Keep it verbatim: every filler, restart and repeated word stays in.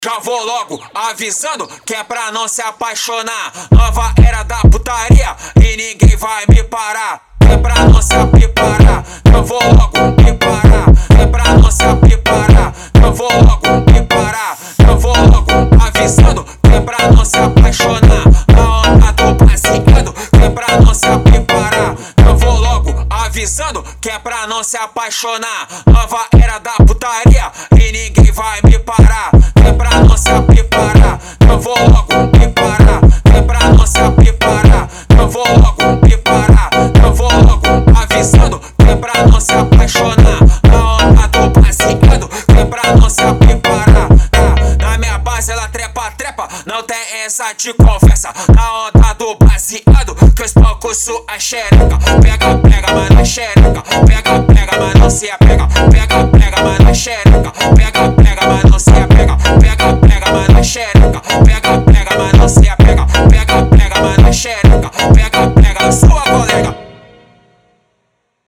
Já vou logo avisando que é pra não se apaixonar. Nova era da putaria e ninguém vai me parar. É pra não se apiparar, eu vou logo me parar. É pra não se apiparar, eu vou logo me parar. Eu vou logo avisando que é pra não se apaixonar. Na onda do baseado, que é pra não se apiparar. Eu vou logo avisando que é pra não se apaixonar. Nova era da putaria e ninguém vai me parar. É pra não se apiparar, eu vou logo me parar. É pra não se apiparar, eu vou logo me parar. Eu vou logo avisando que é pra não se apaixonar. Na onda do baseado, que é pra não se apiparar. Na minha base ela trepa, trepa, não tem essa de conversa. Na onda do baseado, que eu espanco sua xereca. Pega, pega, mas não xereca. Pega, pega, mas não se apega. Pega, pega, mas não xereca. Pega, pega, mas não se apega. Pega, pega, mas não xereca. Pega, pega, mas não se apega. Pega, pega, mas não xereca.